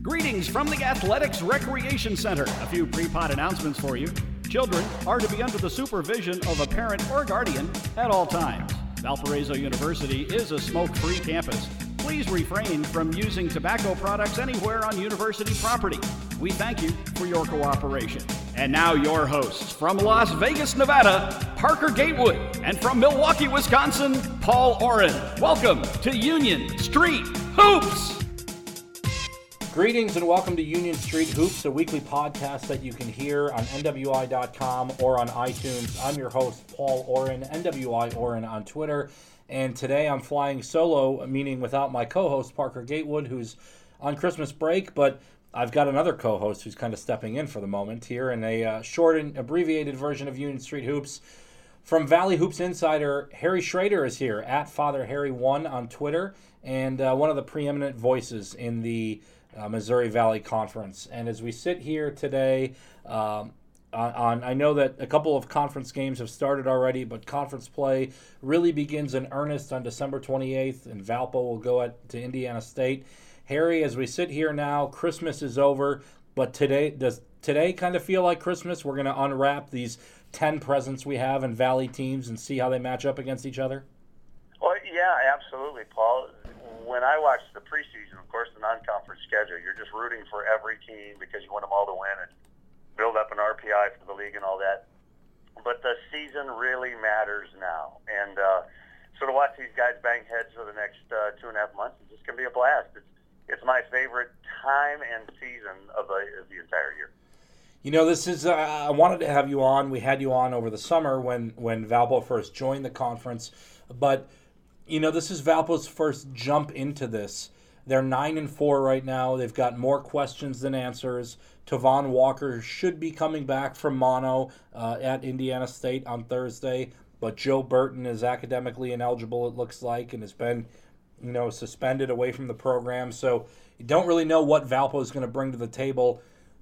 Greetings from the Athletics Recreation Center. A few pre-pod announcements for you. Children are to be under the supervision of a parent or guardian at all times. Valparaiso University is a smoke-free campus. Please refrain from using tobacco products anywhere on university property. We thank you for your cooperation. And now your hosts from Las Vegas, Nevada, Parker Gatewood, and from Milwaukee, Wisconsin, Paul Oren. Welcome to Union Street Hoops! Greetings and welcome to Union Street Hoops, a weekly podcast that you can hear on NWI.com or on iTunes. I'm your host, Paul Oren, NWI Oren on Twitter. And today I'm flying solo, meaning without my co-host, Parker Gatewood, who's on Christmas break. But I've got another co-host who's kind of stepping in for the moment here in a short and abbreviated version of Union Street Hoops. From Valley Hoops Insider, Harry Schrader is here, at FatherHarry1 on Twitter, and one of the preeminent voices in the Missouri Valley Conference. And as we sit here today, I know that a couple of conference games have started already, but conference play really begins in earnest on December 28th, and Valpo will go to Indiana State. Harry, as we sit here now, Christmas is over, but does today kind of feel like Christmas? We're going to unwrap these 10 presents we have in Valley teams and see how they match up against each other? Well, yeah, absolutely, Paul. When I watch the preseason, of course, the non-conference schedule, you're just rooting for every team because you want them all to win and build up an RPI for the league and all that. But the season really matters now. And so to watch these guys bang heads for the next 2.5 months is just going to be a blast. It's my favorite time and season of the entire year. You know, this is, I wanted to have you on. We had you on over the summer when Valpo first joined the conference. But, you know, this is Valpo's first jump into this. They're 9-4 right now. They've got more questions than answers. Tavon Walker should be coming back from mono at Indiana State on Thursday. But Joe Burton is academically ineligible, it looks like, and has been, you know, suspended away from the program. So you don't really know what Valpo is going to bring to the table.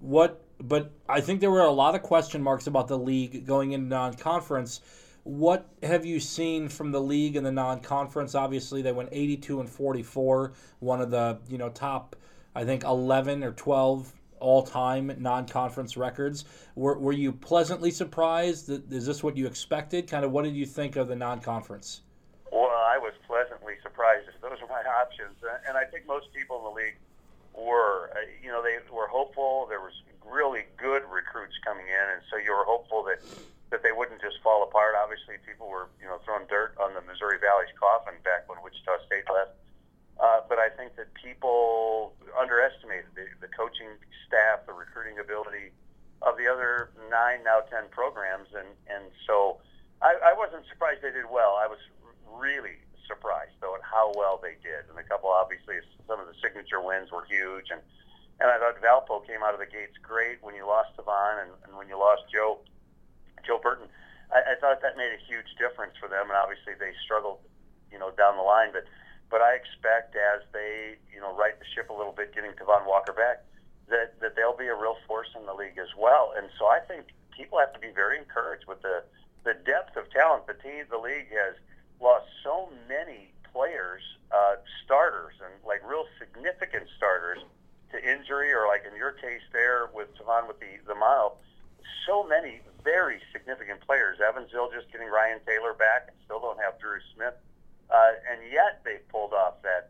But I think there were a lot of question marks about the league going into non-conference. What have you seen from the league in the non-conference? Obviously, they went 82-44, one of the top, I think, 11 or 12 all-time non-conference records. Were you pleasantly surprised? Is this what you expected? Kind of, what did you think of the non-conference? Well, I was pleasantly surprised. Those are my options, and I think most people in the league were. They were hopeful. There was really good recruits coming in, and so you were hopeful that they wouldn't just fall apart. Obviously, people were throwing dirt on the Missouri Valley's coffin back when Wichita State left. But I think that people underestimated the coaching staff, the recruiting ability of the other 9, now 10 programs, and so I wasn't surprised they did well. I was really surprised, though, at how well they did. And a couple, obviously, some of the signature wins were huge, and I thought Valpo came out of the gates great when you lost Tavon and when you lost Joe Burton. I thought that made a huge difference for them, and obviously they struggled, down the line. But I expect as they, right the ship a little bit, getting Tavon Walker back, that they'll be a real force in the league as well. And so I think people have to be very encouraged with the depth of talent. The league has lost so many players, starters, and like real significant starters to injury, or like in your case there with Tavon with the mono. So many very significant players. Evansville just getting Ryan Taylor back and still don't have Drew Smith. And yet they've pulled off that,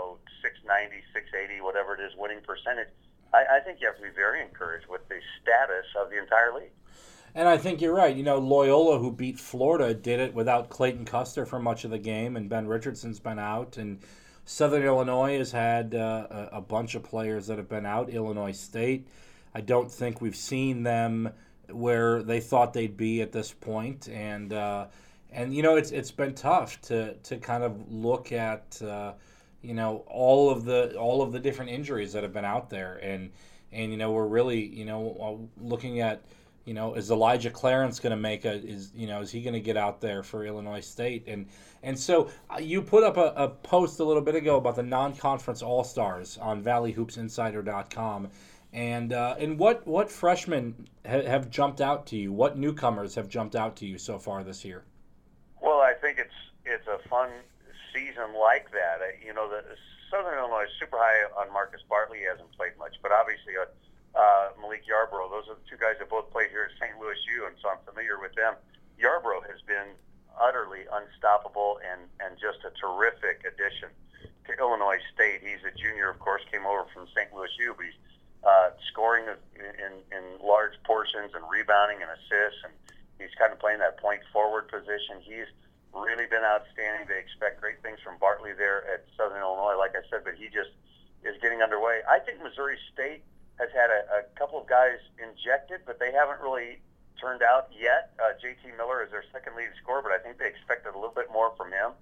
690, 680, whatever it is, winning percentage. I think you have to be very encouraged with the status of the entire league. And I think you're right. Loyola, who beat Florida, did it without Clayton Custer for much of the game, and Ben Richardson's been out. And Southern Illinois has had a bunch of players that have been out. Illinois State, I don't think we've seen them where they thought they'd be at this point. And it's been tough to kind of look at all of the different injuries that have been out there, and we're really looking at is Elijah Clarence going to make is he going to get out there for Illinois State, and so you put up a post a little bit ago about the non-conference all-stars on ValleyHoopsInsider.com. And what freshmen have jumped out to you? What newcomers have jumped out to you so far this year? Well, I think it's a fun season like that. Southern Illinois is super high on Marcus Bartley. He hasn't played much, but obviously Malik Yarbrough. Those are the two guys that both played here at St. Louis U, and so I'm familiar with them. Yarbrough has been utterly unstoppable and just a terrific addition to Illinois State. He's a junior, of course, came over from St. Louis U, but he's scoring in large portions and rebounding and assists, and he's kind of playing that point forward position. He's really been outstanding. They expect great things from Bartley there at Southern Illinois, like I said, but he just is getting underway. I think Missouri State has had a couple of guys injected, but they haven't really turned out yet. JT Miller is their second leading scorer, but I think they expected a little bit more from him.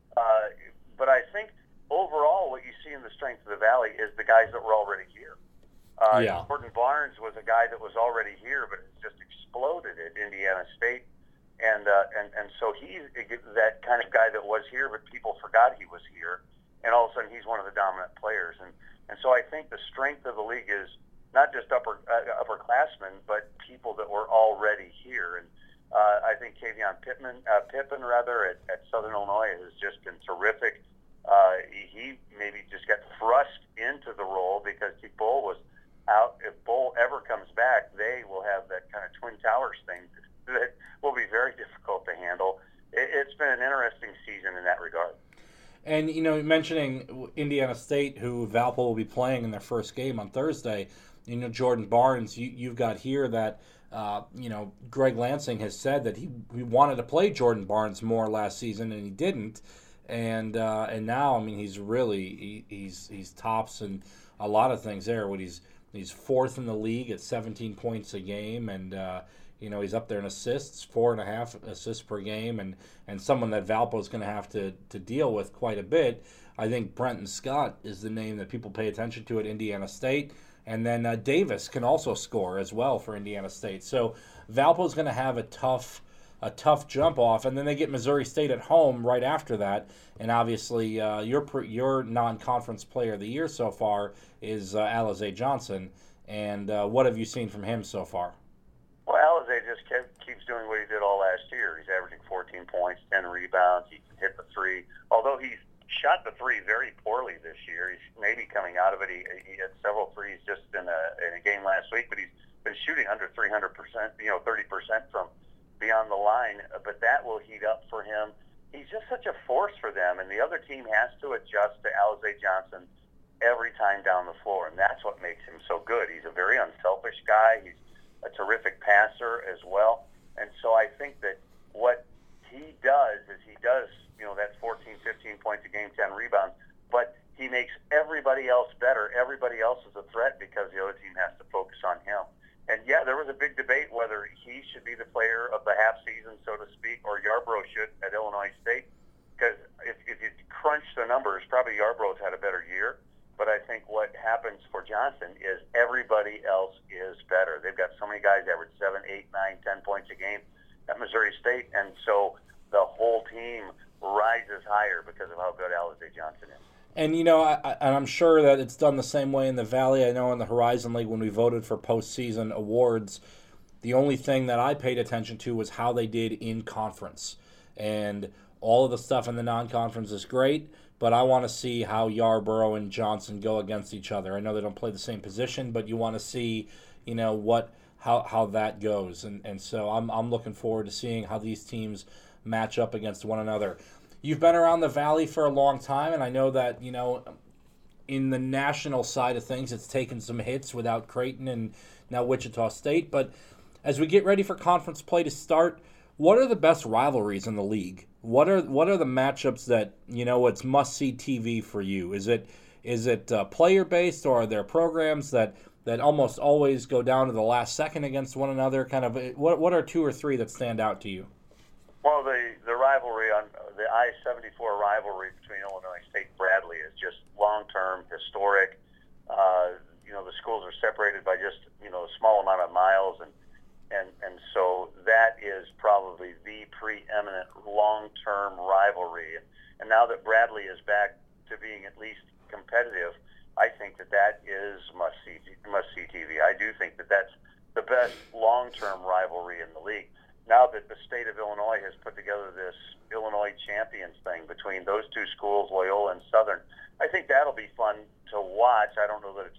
But I think overall what you see in the strength of the Valley is the guys that were already here. Jordan Barnes was a guy that was already here, but it's just exploded at Indiana State. And so he's that kind of guy that was here, but people forgot he was here. And all of a sudden he's one of the dominant players. And so I think the strength of the league is not just upperclassmen, but people that were already here. And I think Kavion Pippin at Southern Illinois has just been terrific. He maybe just got thrust into the role because Bull was out. If Bull ever comes back, they will have that kind of Twin Towers thing that will be very difficult to handle. It's been an interesting season in that regard. And, mentioning Indiana State, who Valpo will be playing in their first game on Thursday, Jordan Barnes, you've got here that, Greg Lansing has said that he wanted to play Jordan Barnes more last season, and he didn't. And now, he's really, he's tops in a lot of things there. He's fourth in the league at 17 points a game, and he's up there in assists, 4.5 assists per game, and someone that Valpo is going to have to deal with quite a bit. I think Brenton Scott is the name that people pay attention to at Indiana State, and then Davis can also score as well for Indiana State. So Valpo is going to have a tough jump off, and then they get Missouri State at home right after that. And obviously, your non-conference player of the year so far is Alize Johnson. And what have you seen from him so far? Well, Alize just keeps doing what he did all last year. He's averaging 14 points, 10 rebounds. He can hit the three. Although he's shot the three very poorly this year, he's maybe coming out of it. He had several threes just in a game last week, but he's been shooting under 300%, 30% from beyond the line. But that will heat up for him. He's just such a force for them, and the other team has to adjust to Alize Johnson every time down the floor, and that's what makes him so good. He's a very unselfish guy. He's a terrific passer as well. And so I think that what he does is that 14, 15 points a game, 10 rebounds, but he makes everybody else better. Everybody else is a threat because the other team has to focus on him. And, there was a big debate whether he should be the player of the half season, so to speak, or Yarbrough should at Illinois State. Because if you crunch the numbers, probably Yarbrough's had a better year. But I think what happens for Johnson is everybody else is better. They've got so many guys average 7, 8, 9, 10 points a game at Missouri State, and so the whole team rises higher because of how good Alize Johnson is. And, I'm sure that it's done the same way in the Valley. I know in the Horizon League when we voted for postseason awards, the only thing that I paid attention to was how they did in conference. And all of the stuff in the non-conference is great, but I want to see how Yarbrough and Johnson go against each other. I know they don't play the same position, but you want to see, how that goes. And so I'm looking forward to seeing how these teams match up against one another. You've been around the Valley for a long time, and I know that, in the national side of things, it's taken some hits without Creighton and now Wichita State. But as we get ready for conference play to start, what are the best rivalries in the league? What are the matchups that, it's must-see TV for you? Is it player-based, or are there programs that almost always go down to the last second against one another? Kind of, what are 2 or 3 that stand out to you? Well, the rivalry on the I-74 rivalry between Illinois State and Bradley is just long-term, historic. The schools are separated by just a small amount of miles, and so that is probably the preeminent long-term rivalry. And now that Bradley is back to being at least competitive, I think that is must-see TV. I do think that that's the best long-term rivalry in the league. Now that the state of Illinois has put together this Illinois Champions thing between those two schools, Loyola and Southern, I think that'll be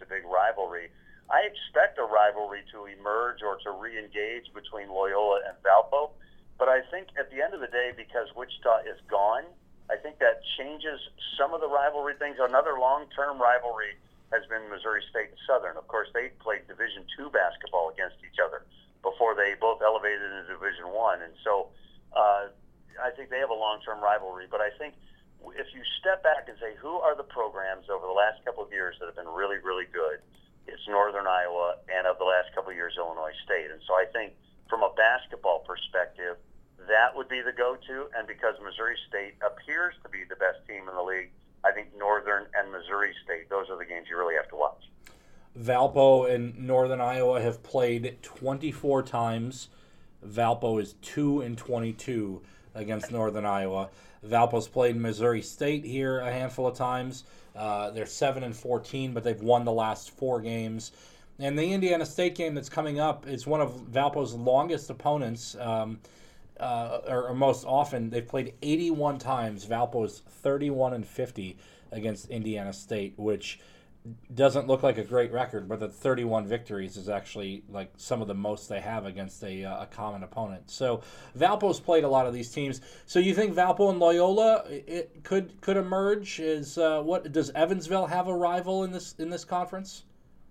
big rivalry. I expect a rivalry to emerge or to re-engage between Loyola and Valpo, but I think at the end of the day, because Wichita is gone, I think that changes some of the rivalry things. Another long-term rivalry has been Missouri State and Southern. Of course, they played Division II basketball against each other before they both elevated into Division I, and so I think they have a long-term rivalry. But I think if you step back and say, who are the programs over the last couple of years that have been really, really good, it's Northern Iowa, and of the last couple of years, Illinois State. And so I think from a basketball perspective, that would be the go-to. And because Missouri State appears to be the best team in the league, I think Northern and Missouri State, those are the games you really have to watch. Valpo and Northern Iowa have played 24 times. Valpo is 2-22 against Northern Iowa. Valpo's played Missouri State here a handful of times. They're 7-14, but they've won the last 4 games. And the Indiana State game that's coming up is one of Valpo's longest opponents, or most often. They've played 81 times. Valpo is 31-50 against Indiana State, which doesn't look like a great record, but the 31 victories is actually like some of the most they have against a common opponent. So Valpo's played a lot of these teams. So you think Valpo and Loyola it could emerge? What does Evansville have a rival in this conference?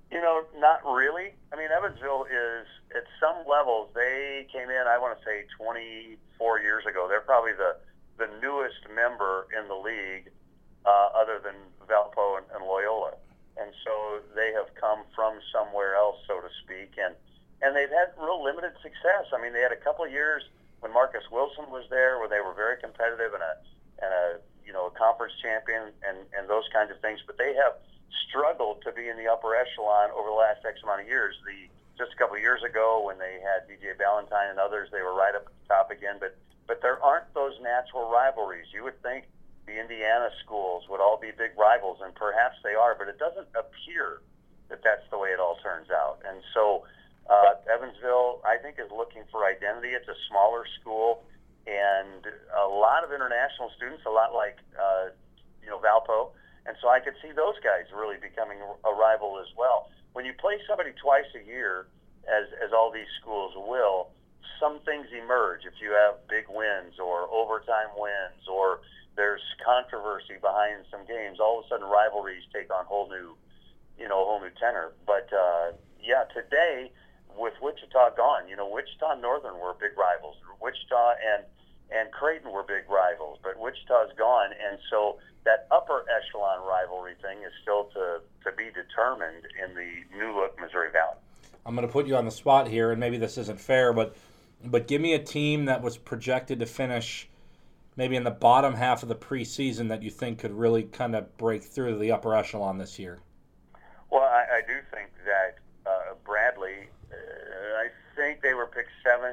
Not really. I mean, Evansville is at some levels. They came in, I want to say, 24 years ago. They're probably the newest member in the league, other than Valpo and Loyola. And so they have come from somewhere else, so to speak, and they've had real limited success. I mean, they had a couple of years when Marcus Wilson was there, where they were very competitive and a conference champion and those kinds of things. But they have struggled to be in the upper echelon over the last X amount of years. Just a couple of years ago, when they had DJ Ballantyne and others, they were right up at the top again. But there aren't those natural rivalries. You would think the Indiana schools would all be big rivals, and perhaps they are, but it doesn't appear that that's the way it all turns out. And so Evansville, I think, is looking for identity. It's a smaller school, and a lot of international students, a lot like Valpo, and so I could see those guys really becoming a rival as well. When you play somebody twice a year, as all these schools will, some things emerge. If you have big wins or overtime wins, or there's controversy behind some games, all of a sudden rivalries take on a whole new tenor. But today with Wichita gone, Wichita and Northern were big rivals. Wichita and Creighton were big rivals, but Wichita's gone, and so that upper echelon rivalry thing is still to be determined in the new look Missouri Valley. I'm going to put you on the spot here, and maybe this isn't fair, but give me a team that was projected to finish maybe in the bottom half of the preseason that you think could really kind of break through the upper echelon this year. Well, I do think that Bradley, I think they were picked 7th.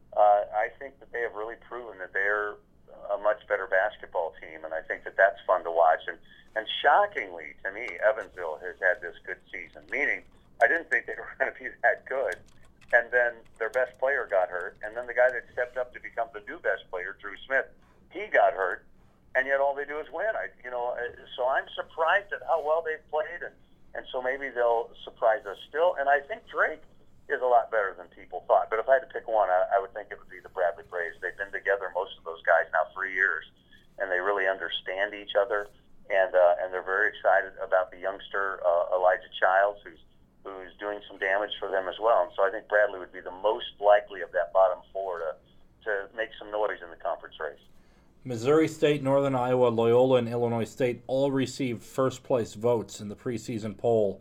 I think that they have really proven that they're a much better basketball team, and I think that that's fun to watch. And shockingly, to me, Evansville has had this good season, meaning I didn't think they were going to be that good. And then their best player got hurt, and then the guy that stepped up to become the new best player, Drew Smith, he got hurt, and yet all they do is win. So I'm surprised at how well they've played, and so maybe they'll surprise us still. And I think Drake is a lot better than people thought. But if I had to pick one, I would think it would be the Bradley Braves. They've been together, most of those guys, now 3 years, and they really understand each other, and they're very excited about the youngster Elijah Childs, who's doing some damage for them as well. And so I think Bradley would be the most likely of that bottom 4 to make some noise in the conference race. Missouri State, Northern Iowa, Loyola, and Illinois State all received first-place votes in the preseason poll.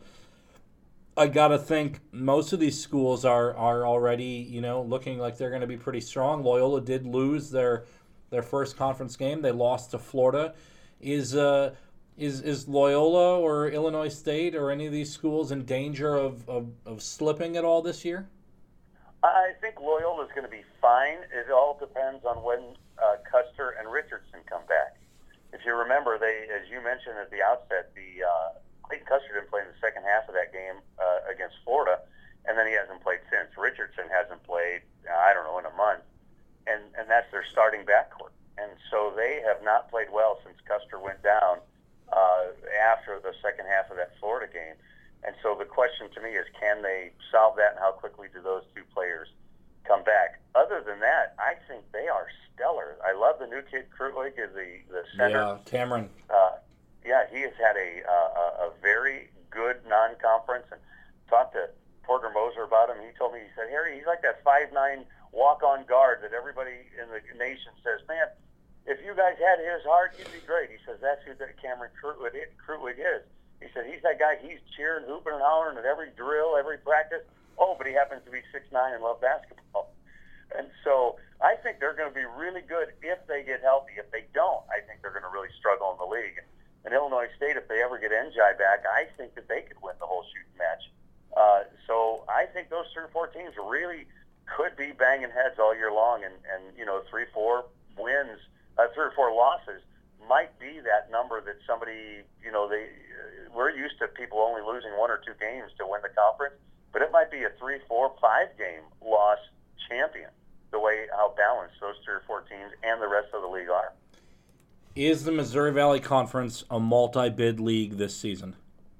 I got to think most of these schools are already, looking like they're going to be pretty strong. Loyola did lose their first conference game. They lost to Florida. Is Loyola or Illinois State or any of these schools in danger of slipping at all this year? I think Loyola is going to be fine. It all depends on when Custer and Richardson come back. If you remember, as you mentioned at the outset, Clayton Custer didn't play in the second half of that game against Florida, and then he hasn't played since. Richardson hasn't played, in a month, and that's their starting backcourt. And so they have not played well since Custer went down after the second half of that Florida game. And so question to me is, can they solve that, and how quickly do those two players come back? Other than that, I think they are stellar. I love the new kid, Krutwig, is the center. Yeah, Cameron. Yeah, he has had a very good non-conference, and talked to Porter Moser about him. He told me, he said, Harry, he's like that 5'9" walk-on guard that everybody in the nation says, man, if you guys had his heart, you'd be great. He says, that's who Cameron Krutwig is. He said, he's that guy, he's cheering, hooping, and hollering at every drill, every practice. Oh, but he happens to be 6'9" and love basketball. And so I think they're going to be really good if they get healthy. If they don't, I think they're going to really struggle in the league. And Illinois State, if they ever get NJI back, I think that they could win the whole shooting match. So I think those 3 or 4 teams really could be banging heads all year long, and 3 or 4 wins, 3 or 4 losses might be that number that somebody, we're used to people only losing 1 or 2 games to win the conference, but it might be a 3, 4, 5 game loss champion, the way how balanced those 3 or 4 teams and the rest of the league are. Is the Missouri Valley Conference a multi-bid league this season?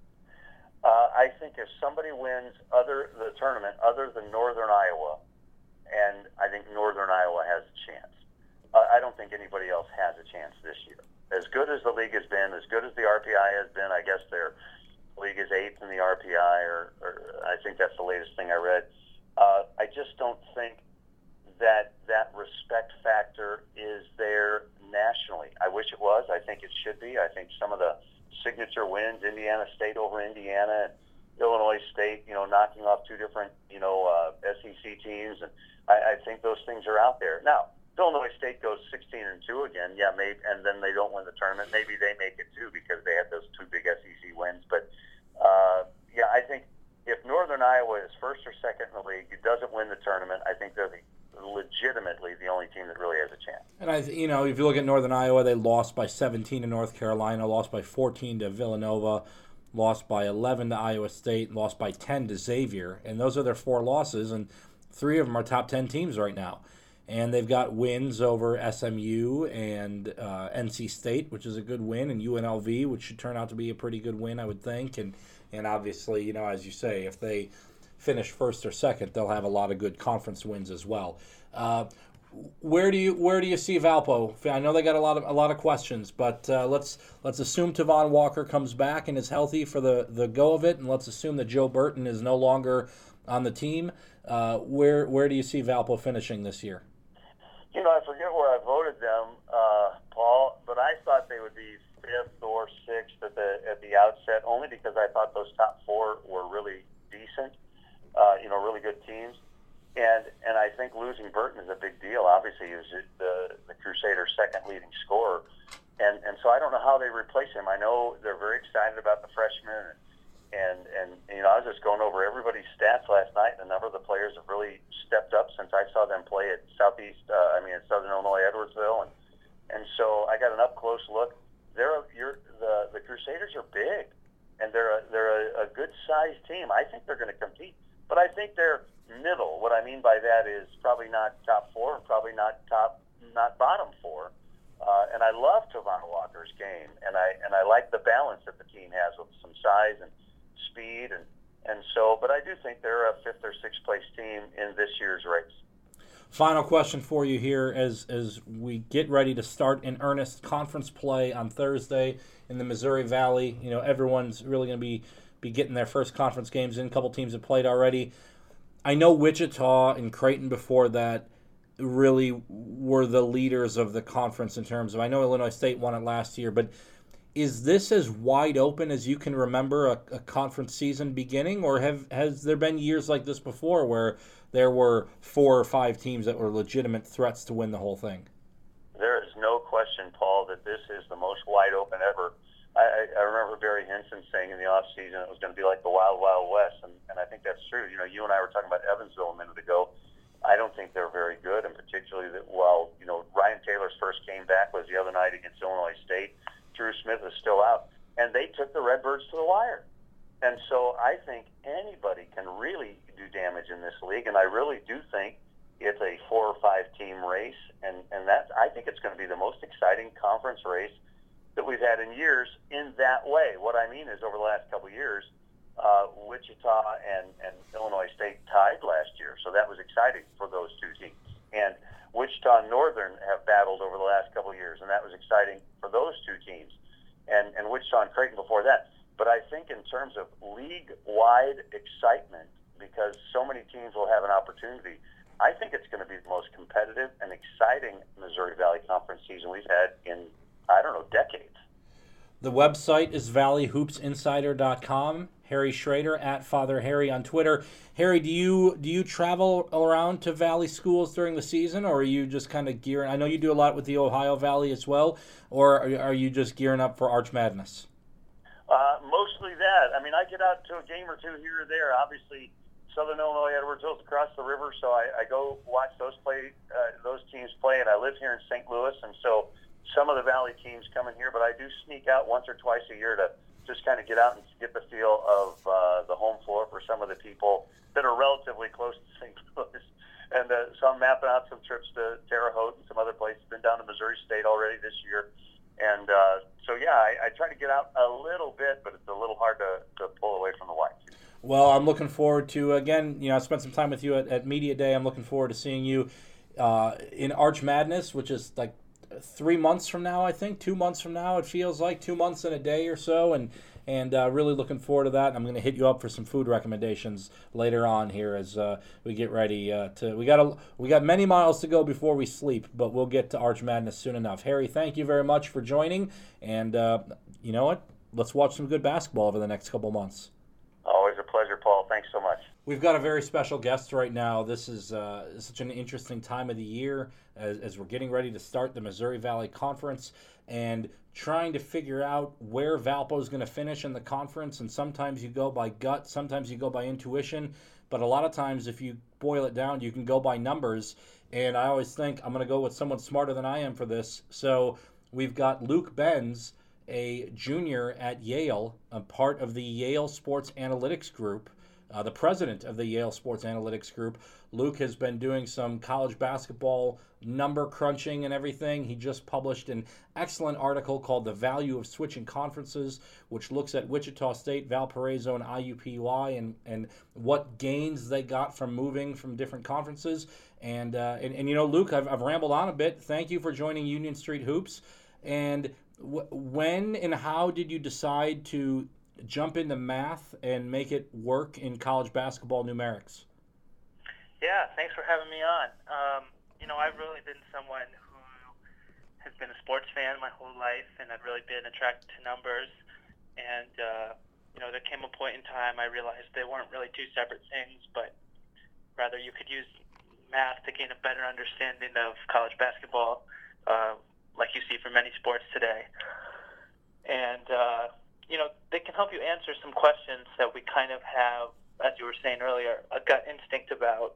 I think if somebody wins the tournament other than Northern Iowa, and I think Northern Iowa has a chance. I don't think anybody else has a chance this year. As good as the league has been, as good as the RPI has been, I guess their league is 8th in the RPI, or I think that's the latest thing I read. I just don't think that respect factor is there nationally. I wish it was. I think it should be. I think some of the signature wins, Indiana State over Indiana, and Illinois State, knocking off 2 different, SEC teams, and I think those things are out there. Now, if Illinois State goes 16-2 again, yeah, maybe, and then they don't win the tournament, maybe they make it too because they had those 2 big SEC wins. But yeah, I think if Northern Iowa is 1st or 2nd in the league, it doesn't win the tournament, I think they're legitimately the only team that really has a chance. And if you look at Northern Iowa, they lost by 17 to North Carolina, lost by 14 to Villanova, lost by 11 to Iowa State, lost by 10 to Xavier, and those are their 4 losses, and 3 of them are top 10 teams right now. And they've got wins over SMU and NC State, which is a good win, and UNLV, which should turn out to be a pretty good win, I would think. And obviously, as you say, if they finish 1st or 2nd, they'll have a lot of good conference wins as well. Where do you see Valpo? I know they got a lot of questions, but let's assume Tavon Walker comes back and is healthy for the go of it, and let's assume that Joe Burton is no longer on the team. Where do you see Valpo finishing this year? I forget where I voted them, Paul, but I thought they would be 5th or 6th at the outset, only because I thought those top 4 were really decent, really good teams. And I think losing Burton is a big deal. Obviously, he was the Crusaders' 2nd leading scorer. And so I don't know how they replace him. I know they're very excited about the freshman. And I was just going over everybody's stats last night, and a number of the players have really stepped up since I saw them play at Southern Illinois, Edwardsville. And so I got an up-close look. The Crusaders are big, and they're a good-sized team. I think they're going to compete. But I think they're middle. What I mean by that is probably not top 4 and probably not bottom 4. And I love Tavon Walker's game, and I like the balance that the team has with some size and speed, and so. But I do think they're a 5th or 6th place team in this year's race. Final question for you here as we get ready to start in earnest conference play on Thursday in the Missouri Valley. Everyone's really going to be getting their first conference games in. A couple teams have played already. I know Wichita and Creighton before that really were the leaders of the conference in terms of, I know Illinois State won it last year, but is this as wide open as you can remember a conference season beginning, or has there been years like this before where there were 4 or 5 teams that were legitimate threats to win the whole thing? There is no question, Paul, that this is the most wide open ever. I remember Barry Hinson saying in the offseason it was going to be like the Wild Wild West, and I think that's true. You and I were talking about Evansville a minute ago. I don't think they're very good, and particularly that while Ryan Taylor's first game back was the other night against Illinois State, Drew Smith is still out, and they took the Redbirds to the wire. And so I think anybody can really do damage in this league, and I really do think it's a 4 or 5 team race, and that I think it's going to be the most exciting conference race that we've had in years in that way. What I mean is over the last couple of years, Wichita and Illinois State tied last year, so that was exciting for those two teams. And Wichita and Northern have battled over the last couple of years, and that was exciting for those two teams. And Wichita and Creighton before that. But I think in terms of league-wide excitement, because so many teams will have an opportunity, I think it's going to be the most competitive and exciting Missouri Valley Conference season we've had in, I don't know, decades. The website is valleyhoopsinsider.com. Harry Schrader at Father Harry on Twitter. Harry, do you travel around to Valley schools during the season, or are you just kind of gearing? I know you do a lot with the Ohio Valley as well, or are you just gearing up for Arch Madness? Mostly that. I mean, I get out to a game or two here or there. Obviously, Southern Illinois, Edwards Hill's across the river, so I go watch those teams play, and I live here in St. Louis, and so some of the Valley teams come in here, but I do sneak out once or twice a year to just kind of get out and get the feel of the home floor for some of the people that are relatively close to St. Louis. And so I'm mapping out some trips to Terre Haute and some other places. Been down to Missouri State already this year. And so, yeah, I try to get out a little bit, but it's a little hard to pull away from the White. Well, I'm looking forward to, again, I spent some time with you at Media Day. I'm looking forward to seeing you in Arch Madness, which is like 3 months from now, I think. 2 months from now, it feels like 2 months and a day or so, and really looking forward to that. I'm going to hit you up for some food recommendations later on here as we get ready we got many miles to go before we sleep, but we'll get to Arch Madness soon enough. Harry, thank you very much for joining, and you know what? Let's watch some good basketball over the next couple months. Always a pleasure, Paul. Thanks so much. We've got a very special guest right now. This is such an interesting time of the year as we're getting ready to start the Missouri Valley Conference and trying to figure out where Valpo is going to finish in the conference. And sometimes you go by gut, sometimes you go by intuition, but a lot of times if you boil it down, you can go by numbers. And I always think I'm going to go with someone smarter than I am for this. So we've got Luke Benz, a junior at Yale, a part of the Yale Sports Analytics Group, the president of the Yale Sports Analytics Group. Luke has been doing some college basketball number crunching and everything. He just published an excellent article called The Value of Switching Conferences, which looks at Wichita State, Valparaiso, and IUPUI and what gains they got from moving from different conferences. And you know, Luke, I've rambled on a bit. Thank you for joining Union Street Hoops. And when and how did you decide to jump into math and make it work in college basketball numerics? Yeah, thanks for having me on. I've really been someone who has been a sports fan my whole life, and I've really been attracted to numbers. And, there came a point in time I realized they weren't really two separate things, but rather you could use math to gain a better understanding of college basketball, like you see for many sports today. And, they can help you answer some questions that we kind of have, as you were saying earlier, a gut instinct about.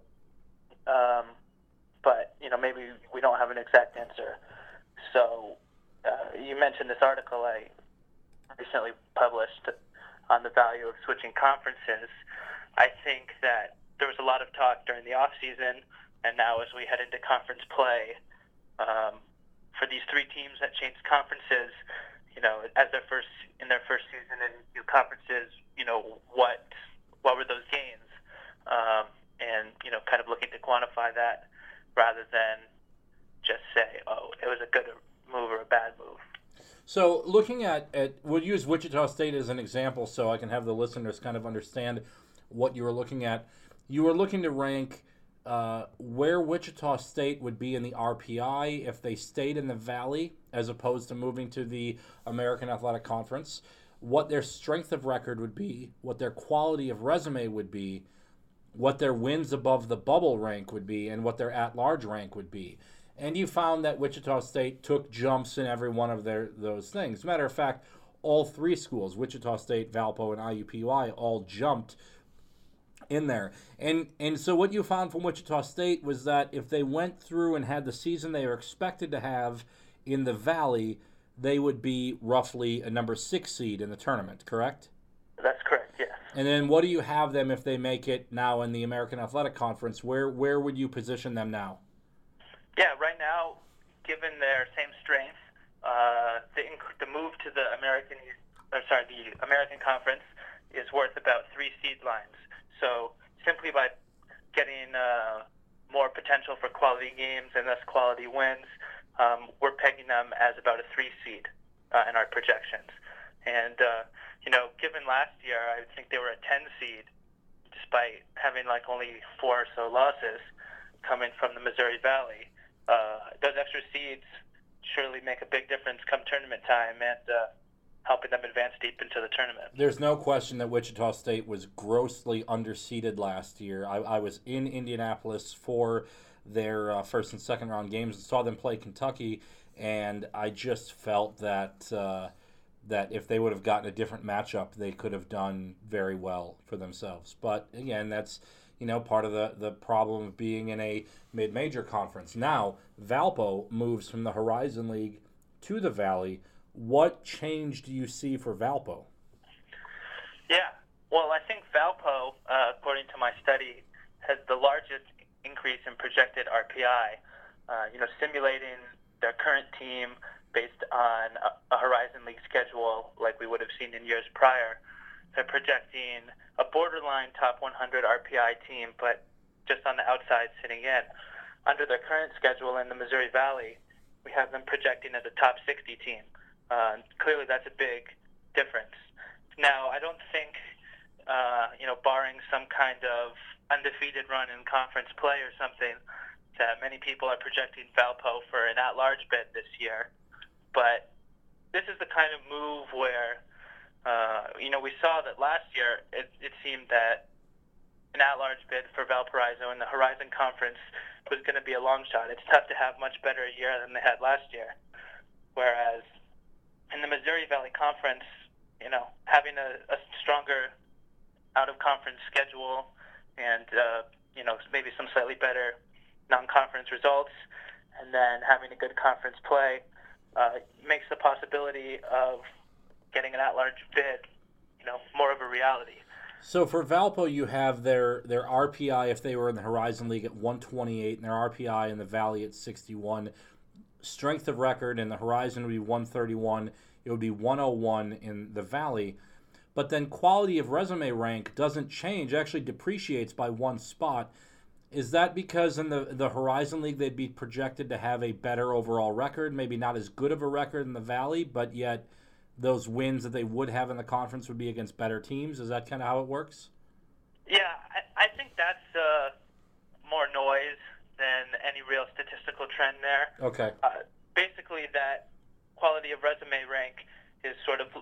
But, maybe we don't have an exact answer. So you mentioned this article I recently published on the value of switching conferences. I think that there was a lot of talk during the off season, and now as we head into conference play, for these three teams that changed conferences, as their first season in new conferences, what were those gains? And kind of looking to quantify that rather than just say, oh, it was a good move or a bad move. So looking at we'll use Wichita State as an example so I can have the listeners kind of understand what you were looking at. You were looking to rank where Wichita State would be in the RPI if they stayed in the Valley as opposed to moving to the American Athletic Conference, what their strength of record would be, what their quality of resume would be, what their wins above the bubble rank would be, and what their at-large rank would be. And you found that Wichita State took jumps in every one of those things. As a matter of fact, all three schools, Wichita State, Valpo, and IUPUI, all jumped in there. And so what you found from Wichita State was that if they went through and had the season they were expected to have in the Valley, they would be roughly a number 6 seed in the tournament, correct? That's correct, yes. And then what do you have them if they make it now in the American Athletic Conference? Where would you position them now? Yeah, right now, given their same strength, the move to the American Conference is worth about 3 seed lines. So simply by getting more potential for quality games and thus quality wins, we're pegging them as about a 3 seed in our projections. And, given last year, I think they were a 10 seed, despite having only 4 or so losses coming from the Missouri Valley. Those extra seeds surely make a big difference come tournament time and helping them advance deep into the tournament. There's no question that Wichita State was grossly underseeded last year. I was in Indianapolis for their first and second round games and saw them play Kentucky, and I just felt that that if they would have gotten a different matchup, they could have done very well for themselves. But again, that's part of the problem of being in a mid-major conference. Now, Valpo moves from the Horizon League to the Valley. What change do you see for Valpo? Yeah, well, I think Valpo, according to my study, has the largest increase in projected RPI. Simulating their current team based on a Horizon League schedule like we would have seen in years prior. They're projecting a borderline top 100 RPI team, but just on the outside sitting in. Under their current schedule in the Missouri Valley, we have them projecting as a top 60 team. Clearly that's a big difference. Now, I don't think, barring some kind of undefeated run in conference play or something, that many people are projecting Valpo for an at-large bid this year. But this is the kind of move where, we saw that last year it seemed that an at-large bid for Valparaiso in the Horizon Conference was going to be a long shot. It's tough to have much better a year than they had last year. Whereas in the Missouri Valley Conference, having a stronger out-of-conference schedule and, maybe some slightly better non-conference results, and then having a good conference play makes the possibility of getting an at-large bid, more of a reality. So for Valpo, you have their RPI, if they were in the Horizon League, at 128, and their RPI in the Valley at 61. Strength of record in the Horizon would be 131. It would be 101 in the Valley. But then quality of resume rank doesn't change, actually depreciates by 1 spot. Is that because in the Horizon League they'd be projected to have a better overall record, maybe not as good of a record in the Valley, but yet those wins that they would have in the conference would be against better teams? Is that kind of how it works? Yeah, I think that's more noise than any real statistical trend there. Okay. Basically, that quality of resume rank is sort of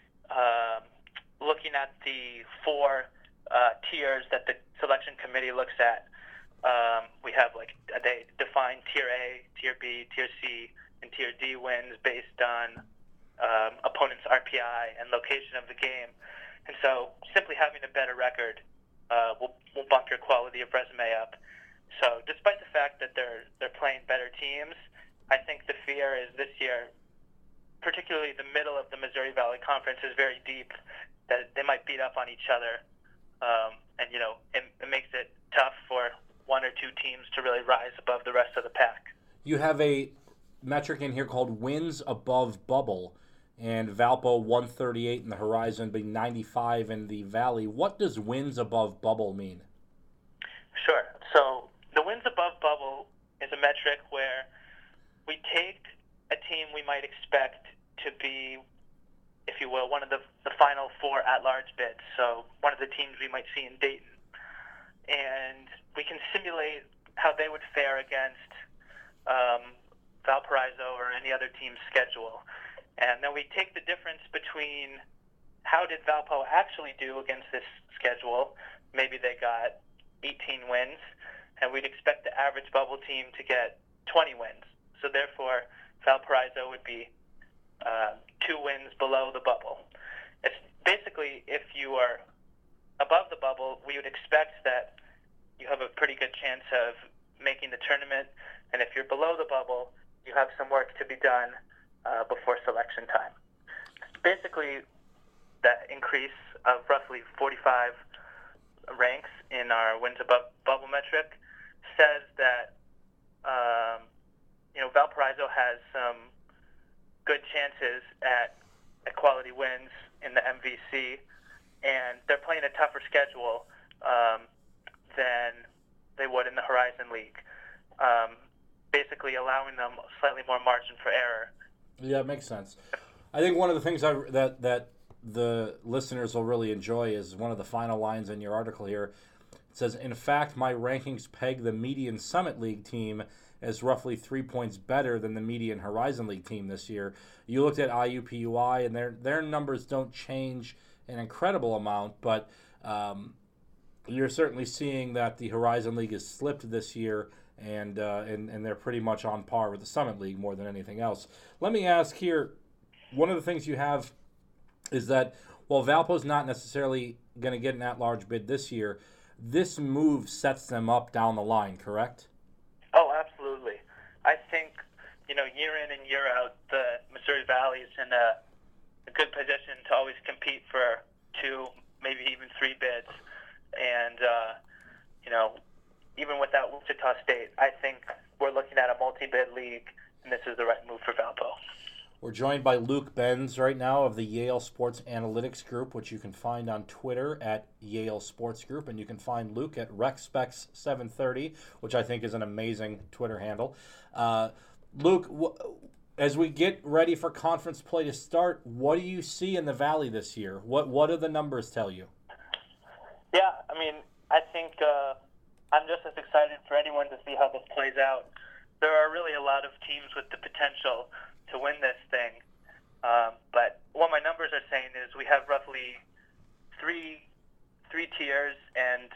looking at the 4 tiers that the selection committee looks at. We have they define Tier A, Tier B, Tier C, and Tier D wins based on opponent's RPI and location of the game. And so simply having a better record will bump your quality of resume up. So despite the fact that they're playing better teams, I think the fear is this year, particularly the middle of the Missouri Valley Conference is very deep, that they might beat up on each other. And, it makes it tough for 1 or 2 teams to really rise above the rest of the pack. You have a metric in here called wins above bubble, and Valpo 138 in the Horizon, but 95 in the Valley. What does wins above bubble mean? Sure. So the wins above bubble is a metric where we take a team we might expect to be, if you will, one of the final 4 at-large bids. So one of the teams we might see in Dayton. And we can simulate how they would fare against Valparaiso or any other team's schedule. And then we take the difference between how did Valpo actually do against this schedule. Maybe they got 18 wins, and we'd expect the average bubble team to get 20 wins. So therefore, Valparaiso would be 2 wins below the bubble. It's basically, if you are above the bubble, we would expect that you have a pretty good chance of making the tournament. And if you're below the bubble, you have some work to be done before selection time. Basically, that increase of roughly 45 ranks in our wins above bubble metric says that Valparaiso has some good chances at quality wins in the MVC, and they're playing a tougher schedule than they would in the Horizon League, basically allowing them slightly more margin for error. Yeah, it makes sense. I think one of the things that the listeners will really enjoy is one of the final lines in your article here. It says, in fact, my rankings peg the median Summit League team as roughly 3 points better than the median Horizon League team this year. You looked at IUPUI, and their numbers don't change an incredible amount, but you're certainly seeing that the Horizon League has slipped this year, and they're pretty much on par with the Summit League more than anything else. Let me ask here, one of the things you have is that while Valpo's not necessarily going to get an at-large bid this year, this move sets them up down the line, correct? Oh, absolutely. I think, year in and year out, the Missouri Valley is in a good position to always compete for 2, maybe even 3 bids. And, even without Wichita State, I think we're looking at a multi-bid league, and this is the right move for Valpo. We're joined by Luke Benz right now of the Yale Sports Analytics Group, which you can find on Twitter at Yale Sports Group, and you can find Luke at RecSpecs730, which I think is an amazing Twitter handle. Luke, as we get ready for conference play to start, what do you see in the Valley this year? What do the numbers tell you? Yeah, I think I'm just as excited for anyone to see how this plays out. There are really a lot of teams with the potential to win this thing. But what my numbers are saying is we have roughly three tiers and,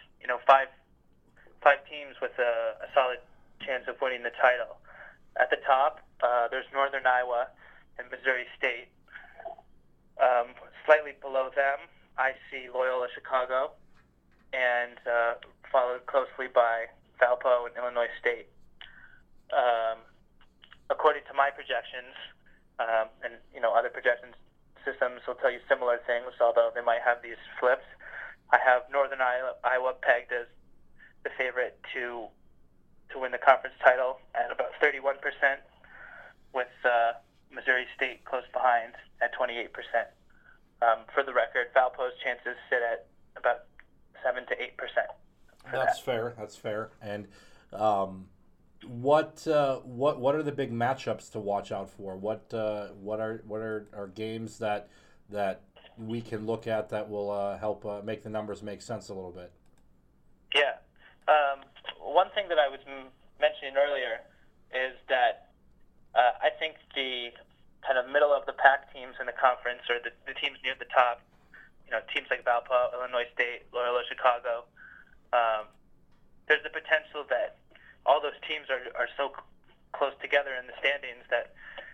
5 teams with a solid chance of winning the title. At the top, there's Northern Iowa and Missouri State. Slightly below them, I see Loyola Chicago, and followed closely by Valpo and Illinois State. According to my projections, and other projection systems will tell you similar things, although they might have these flips. I have Northern Iowa pegged as the favorite to win the conference title at about 31%, with Missouri State close behind at 28%. For the record, Valpo's chances sit at about 7 to 8%. That's fair. And what are the big matchups to watch out for? What are games that we can look at that will help make the numbers make sense a little bit? Yeah. One thing that I was mentioning earlier is that I think the kind of middle of the pack teams in the conference, or the teams near the top, teams like Valpo, Illinois State, Loyola Chicago, there's the potential that all those teams are so close together in the standings that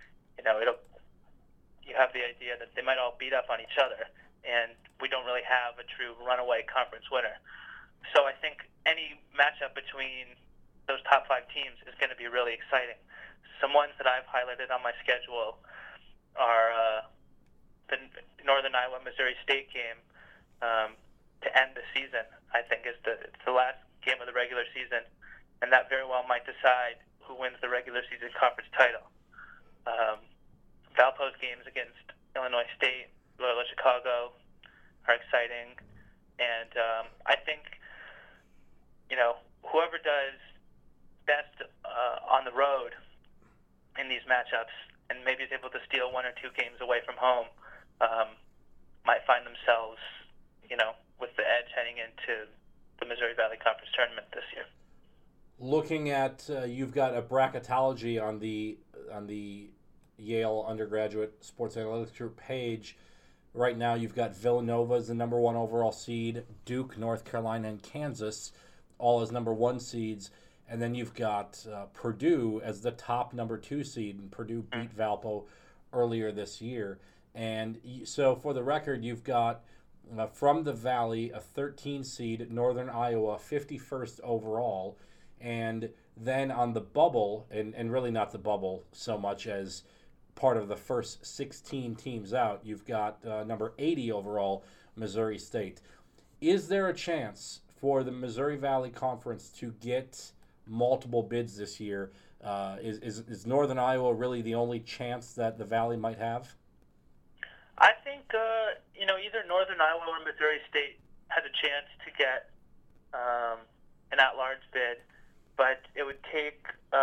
you have the idea that they might all beat up on each other, and we don't really have a true runaway conference winner. So I think any matchup between those top 5 teams is going to be really exciting. Some ones that I've highlighted on my schedule are the Northern Iowa Missouri State game to end the season. I think it's the last game of the regular season, and that very well might decide who wins the regular season conference title. Valpo's games against Illinois State, Loyola Chicago are exciting, and I think whoever does best on the road in these matchups and maybe is able to steal 1 or 2 games away from home might find themselves with the edge heading into the Missouri Valley Conference tournament this year. Looking at you've got a bracketology on the Yale Undergraduate Sports Analytics Group page. Right now you've got Villanova as the number 1 overall seed, Duke, North Carolina, and Kansas all as number 1 seeds, and then you've got Purdue as the top number 2 seed, and Purdue beat Valpo earlier this year. And so for the record, you've got from the Valley a 13 seed, Northern Iowa 51st overall, and then on the bubble, and really not the bubble so much as part of the first 16 teams out, you've got number 80 overall, Missouri State. Is there a chance for the Missouri Valley Conference to get multiple bids this year? Is Northern Iowa really the only chance that the Valley might have? I think, either Northern Iowa or Missouri State has a chance to get an at-large bid, but it would take,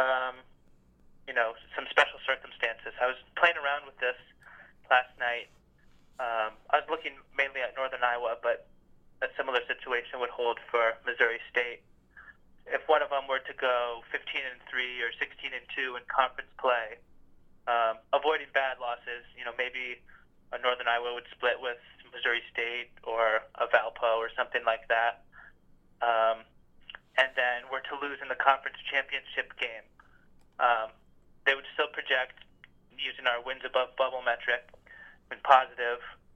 some special circumstances. I was playing around with this last night. I was looking mainly at Northern Iowa, but a similar situation would hold for Missouri State. If one of them were to go 15-3 or 16-2 in conference play, avoiding bad losses, maybe a Northern Iowa would split with Missouri State or a Valpo or something like that, and then were to lose in the conference championship game, they would still project, using our wins above bubble metric, been positive,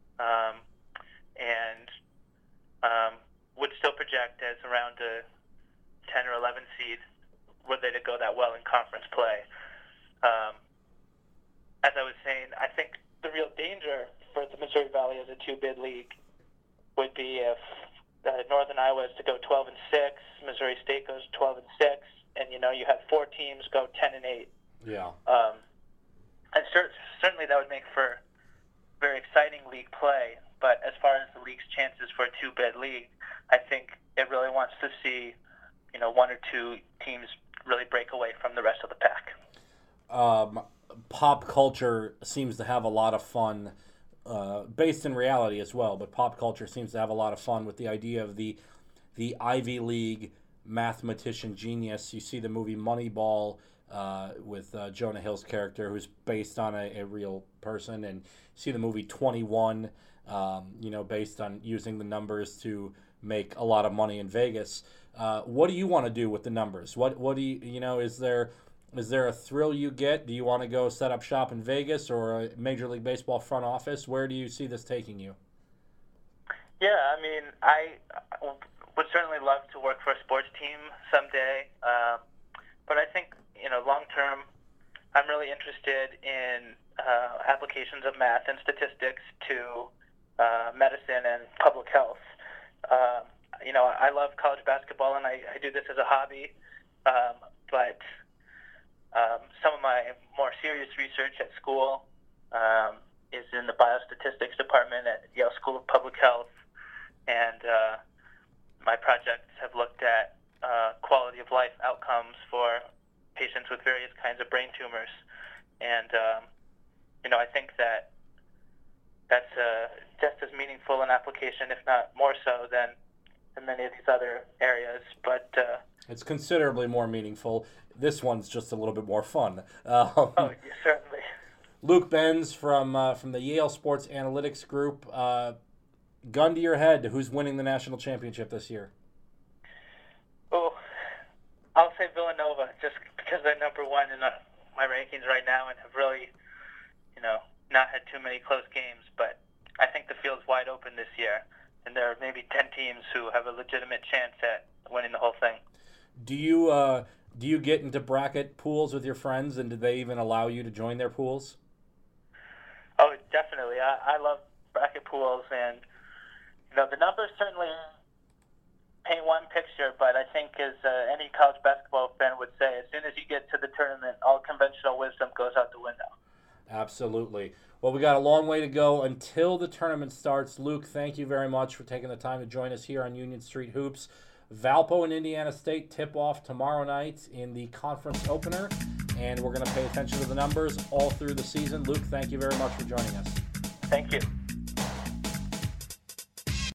and would still project as around a 10 or 11 seed were they to go that well in conference play. As I was saying, I think the real danger for the Missouri Valley as a two-bid league would be if Northern Iowa is to go 12-6, Missouri State goes 12-6, and you have 4 teams go 10-8. Yeah. And certainly that would make for very exciting league play. But as far as the league's chances for a two-bid league, I think it really wants to see, 1 or 2 teams really break away from the rest of the pack. Pop culture seems to have a lot of fun, based in reality as well, but pop culture seems to have a lot of fun with the idea of the Ivy League mathematician genius. You see the movie Moneyball with Jonah Hill's character, who's based on a real person, and you see the movie 21, based on using the numbers to make a lot of money in Vegas. What do you want to do with the numbers? What do you, is there a thrill you get? Do you want to go set up shop in Vegas or a Major League Baseball front office? Where do you see this taking you? Yeah, I would certainly love to work for a sports team someday. But I think, long term, I'm really interested in applications of math and statistics to medicine and public health. I love college basketball, and I do this as a hobby. But some of my more serious research at school is in the biostatistics department at Yale School of Public Health, and my projects have looked at quality of life outcomes for patients with various kinds of brain tumors. And, I think that's just as meaningful an application, if not more so, than many of these other areas. But it's considerably more meaningful. This one's just a little bit more fun. Yeah, certainly. Luke Benz from the Yale Sports Analytics Group. Gun to your head, who's winning the national championship this year? Oh, I'll say Villanova, just because they're number one in my rankings right now and have really, not had too many close games. But I think the field's wide open this year, and there are maybe 10 teams who have a legitimate chance at winning the whole thing. Do you get into bracket pools with your friends, and do they even allow you to join their pools? Oh, definitely. I love bracket pools, and the numbers certainly paint one picture, but I think as any college basketball fan would say, as soon as you get to the tournament, all conventional wisdom goes out the window. Absolutely. Well, we got a long way to go until the tournament starts. Luke, thank you very much for taking the time to join us here on Union Street Hoops. Valpo and Indiana State tip off tomorrow night in the conference opener, and we're going to pay attention to the numbers all through the season. Luke, thank you very much for joining us. Thank you.